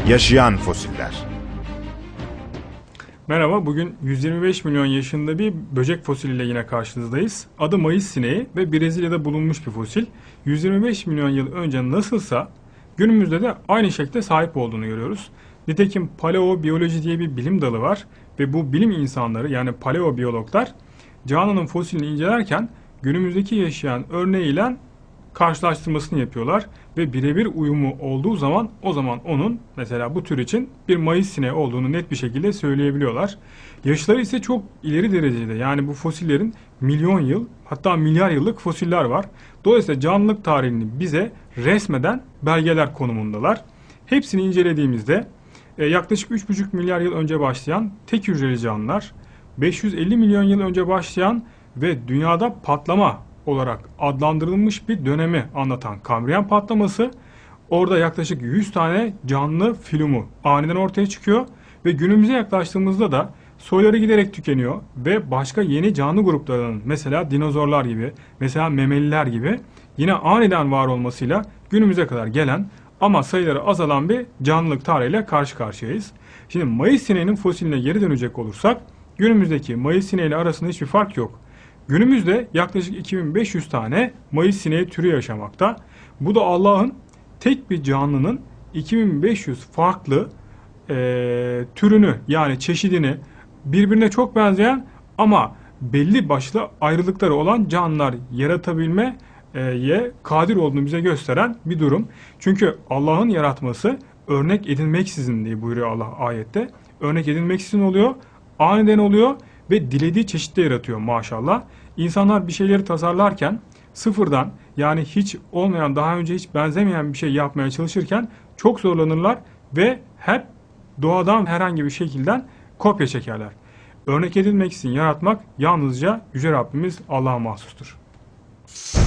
Yaşayan fosiller. Merhaba, bugün 125 milyon yaşında bir böcek fosiliyle yine karşınızdayız. Adı Mayıs sineği ve Brezilya'da bulunmuş bir fosil. 125 milyon yıl önce nasılsa günümüzde de aynı şekilde sahip olduğunu görüyoruz. Nitekim paleobiyoloji diye bir bilim dalı var ve bu bilim insanları yani paleobiyologlar canlının fosilini incelerken günümüzdeki yaşayan örneğiyle karşılaştırmasını yapıyorlar ve birebir uyumu olduğu zaman o zaman onun mesela bu tür için bir Mayıs sineği olduğunu net bir şekilde söyleyebiliyorlar. Yaşları ise çok ileri derecede, yani bu fosillerin milyon yıl hatta milyar yıllık fosiller var. Dolayısıyla canlılık tarihini bize resmeden belgeler konumundalar. Hepsini incelediğimizde yaklaşık 3,5 milyar yıl önce başlayan tek hücreli canlılar, 550 milyon yıl önce başlayan ve dünyada patlama olarak adlandırılmış bir dönemi anlatan Kambriyen patlaması, orada yaklaşık 100 tane canlı filumu aniden ortaya çıkıyor ve günümüze yaklaştığımızda da soyları giderek tükeniyor ve başka yeni canlı gruplarının, mesela dinozorlar gibi, mesela memeliler gibi yine aniden var olmasıyla günümüze kadar gelen ama sayıları azalan bir canlılık tarihiyle karşı karşıyayız. Şimdi Mayıs sineğinin fosiline geri dönecek olursak, günümüzdeki Mayıs sineğiyle arasında hiçbir fark yok. Günümüzde yaklaşık 2500 tane Mayıs sineği türü yaşamakta. Bu da Allah'ın tek bir canlının 2500 farklı türünü, yani çeşidini, birbirine çok benzeyen ama belli başlı ayrılıkları olan canlılar yaratabilmeye kadir olduğunu bize gösteren bir durum. Çünkü Allah'ın yaratması örnek edinmeksizin diye buyuruyor Allah ayette. Örnek edinmeksizin oluyor, aniden oluyor ve dilediği çeşitte yaratıyor maşallah. İnsanlar bir şeyleri tasarlarken sıfırdan, yani hiç olmayan, daha önce hiç benzemeyen bir şey yapmaya çalışırken çok zorlanırlar ve hep doğadan herhangi bir şekilden kopya çekerler. Örnek edilmek için yaratmak yalnızca Yüce Rabbimiz Allah'a mahsustur.